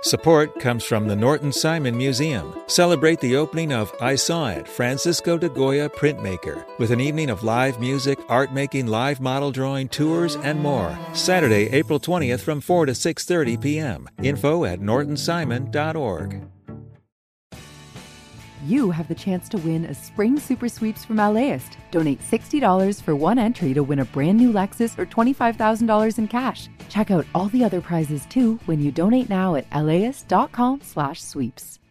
Support comes from the Norton Simon Museum. Celebrate the opening of I Saw It, Francisco de Goya Printmaker, with an evening of live music, art making, live model drawing, tours, and more. Saturday, April 20th from 4 to 6:30 p.m. Info at nortonsimon.org. You have the chance to win a Spring Super Sweeps from LAist. Donate $60 for one entry to win a brand new Lexus or $25,000 in cash. Check out all the other prizes too when you donate now at laist.com/sweeps.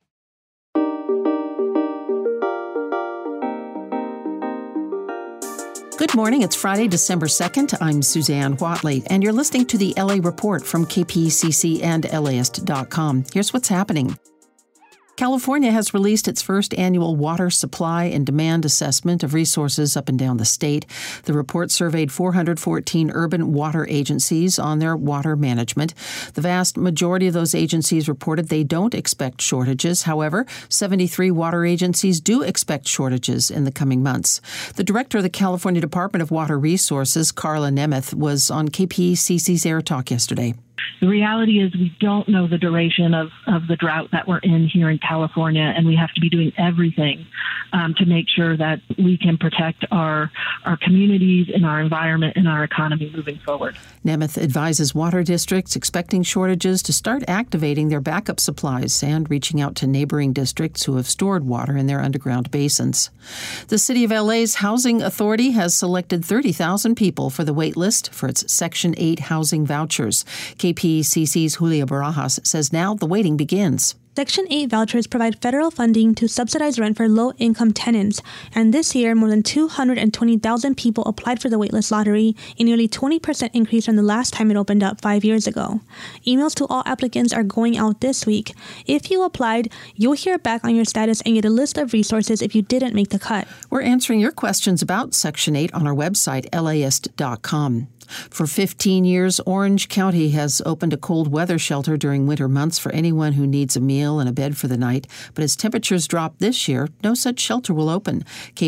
Good morning. It's Friday, December 2nd. I'm Suzanne Watley, and you're listening to the LA Report from KPCC and LAist.com. Here's what's happening. California has released its first annual water supply and demand assessment of resources up and down the state. The report surveyed 414 urban water agencies on their water management. The vast majority of those agencies reported they don't expect shortages. However, 73 water agencies do expect shortages in the coming months. The director of the California Department of Water Resources, Carla Nemeth, was on KPCC's Air Talk yesterday. The reality is we don't know the duration of the drought that we're in here in California, and we have to be doing everything to make sure that we can protect our communities and our environment and our economy moving forward. Nemeth advises water districts expecting shortages to start activating their backup supplies and reaching out to neighboring districts who have stored water in their underground basins. The City of LA's Housing Authority has selected 30,000 people for the wait list for its Section 8 housing vouchers. KPCC's Julia Barajas says now the waiting begins. Section 8 vouchers provide federal funding to subsidize rent for low-income tenants, and this year more than 220,000 people applied for the waitlist lottery, a nearly 20% increase from the last time it opened up 5 years ago. Emails to all applicants are going out this week. If you applied, you'll hear back on your status and get a list of resources if you didn't make the cut. We're answering your questions about Section 8 on our website, laist.com. For 15 years, Orange County has opened a cold weather shelter during winter months for anyone who needs a meal and a bed for the night. But as temperatures drop this year, no such shelter will open.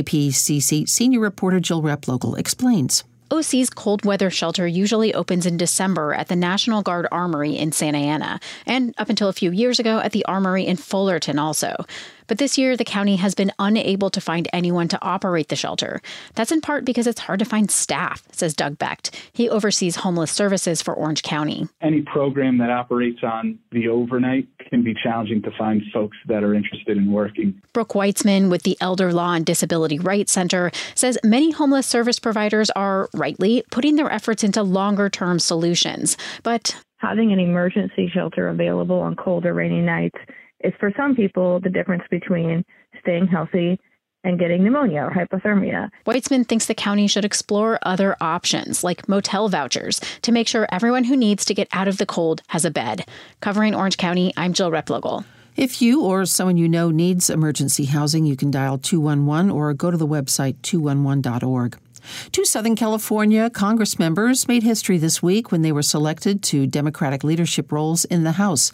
KPCC senior reporter Jill Replogle explains. OC's cold weather shelter usually opens in December at the National Guard Armory in Santa Ana, and up until a few years ago at the Armory in Fullerton also. But this year, the county has been unable to find anyone to operate the shelter. That's in part because it's hard to find staff, says Doug Becht. He oversees homeless services for Orange County. Any program that operates on the overnight can be challenging to find folks that are interested in working. Brooke Weitzman with the Elder Law and Disability Rights Center says many homeless service providers are, rightly, putting their efforts into longer-term solutions. But having an emergency shelter available on cold or rainy nights is for some people the difference between staying healthy and getting pneumonia or hypothermia. Weitzman thinks the county should explore other options, like motel vouchers, to make sure everyone who needs to get out of the cold has a bed. Covering Orange County, I'm Jill Replogle. If you or someone you know needs emergency housing, you can dial 211 or go to the website 211.org. Two Southern California Congress members made history this week when they were selected to Democratic leadership roles in the House.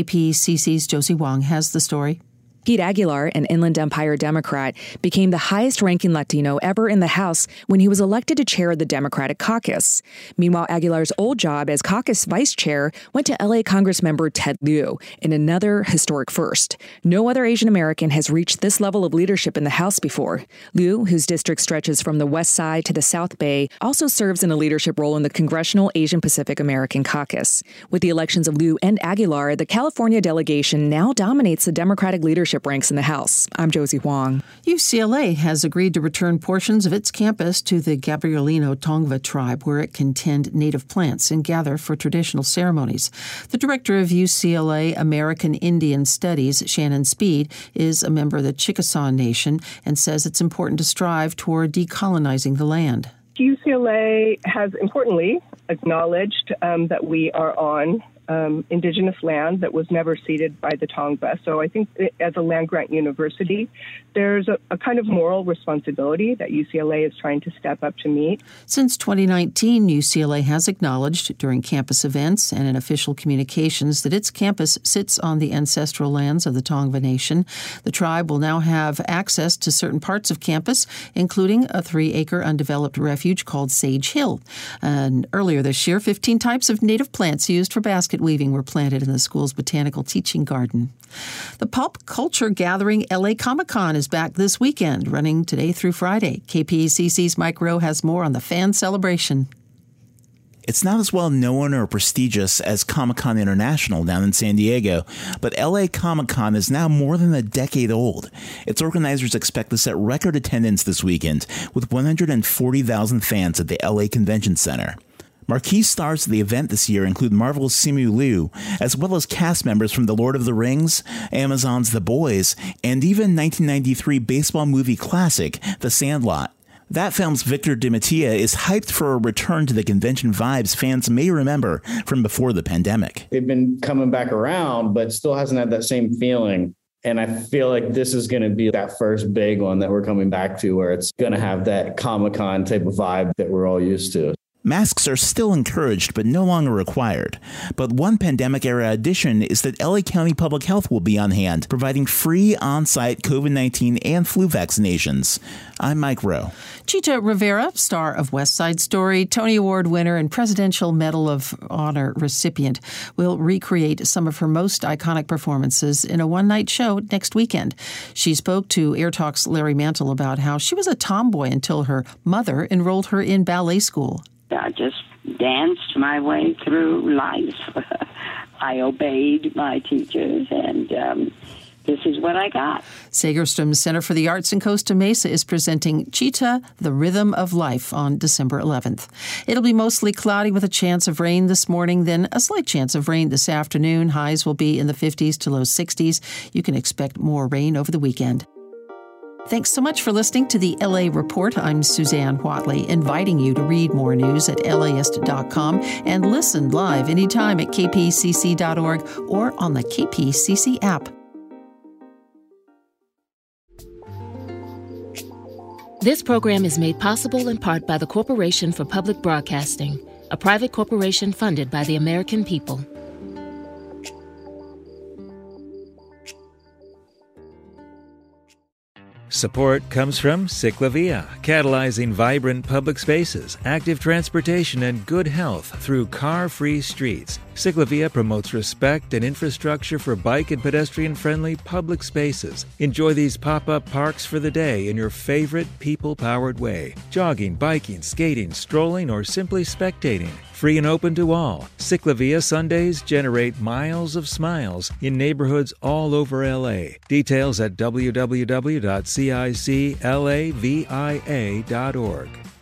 KPCC's Josie Wong has the story. Pete Aguilar, an Inland Empire Democrat, became the highest-ranking Latino ever in the House when he was elected to chair the Democratic caucus. Meanwhile, Aguilar's old job as caucus vice chair went to L.A. Congressmember Ted Lieu in another historic first. No other Asian American has reached this level of leadership in the House before. Lieu, whose district stretches from the West Side to the South Bay, also serves in a leadership role in the Congressional Asian Pacific American Caucus. With the elections of Lieu and Aguilar, the California delegation now dominates the Democratic leadership ranks in the House. I'm Josie Wong. UCLA has agreed to return portions of its campus to the Gabrielino Tongva tribe, where it can tend native plants and gather for traditional ceremonies. The director of UCLA American Indian Studies, Shannon Speed, is a member of the Chickasaw Nation and says it's important to strive toward decolonizing the land. UCLA has importantly acknowledged that we are on indigenous land that was never ceded by the Tongva. So I think as a land-grant university, there's a kind of moral responsibility that UCLA is trying to step up to meet. Since 2019, UCLA has acknowledged during campus events and in official communications that its campus sits on the ancestral lands of the Tongva Nation. The tribe will now have access to certain parts of campus, including a 3-acre undeveloped refuge called Sage Hill. And earlier this year, 15 types of native plants used for basket basket weaving were planted in the school's botanical teaching garden. The pulp culture gathering LA Comic-Con is back this weekend, running today through Friday. KPCC's Mike Rowe has more on the fan celebration. It's not as well known or prestigious as Comic-Con International down in San Diego, but LA Comic-Con is now more than a decade old. Its organizers expect to set record attendance this weekend, with 140,000 fans at the LA Convention Center. Marquee stars of the event this year include Marvel's Simu Liu, as well as cast members from The Lord of the Rings, Amazon's The Boys, and even 1993 baseball movie classic, The Sandlot. That film's Victor Di Mattia is hyped for a return to the convention vibes fans may remember from before the pandemic. They've been coming back around, but still hasn't had that same feeling. And I feel like this is going to be that first big one that we're coming back to, where it's going to have that Comic-Con type of vibe that we're all used to. Masks are still encouraged, but no longer required. But one pandemic-era addition is that LA County Public Health will be on hand, providing free on-site COVID-19 and flu vaccinations. I'm Mike Rowe. Chita Rivera, star of West Side Story, Tony Award winner, and Presidential Medal of Honor recipient, will recreate some of her most iconic performances in a one-night show next weekend. She spoke to Air Talk's Larry Mantle about how she was a tomboy until her mother enrolled her in ballet school. I just danced my way through life. I obeyed my teachers, and this is what I got. Segerstrom's Center for the Arts in Costa Mesa is presenting Chita, The Rhythm of Life on December 11th. It'll be mostly cloudy with a chance of rain this morning, then a slight chance of rain this afternoon. Highs will be in the 50s to low 60s. You can expect more rain over the weekend. Thanks so much for listening to the LA Report. I'm Suzanne Whatley, inviting you to read more news at LAist.com and listen live anytime at kpcc.org or on the KPCC app. This program is made possible in part by the Corporation for Public Broadcasting, a private corporation funded by the American people. Support comes from Ciclavia, catalyzing vibrant public spaces, active transportation, and good health through car-free streets. Ciclavia promotes respect and infrastructure for bike and pedestrian-friendly public spaces. Enjoy these pop-up parks for the day in your favorite people-powered way. Jogging, biking, skating, strolling, or simply spectating. Free and open to all. Ciclavia Sundays generate miles of smiles in neighborhoods all over LA. Details at www.ciclavia.org.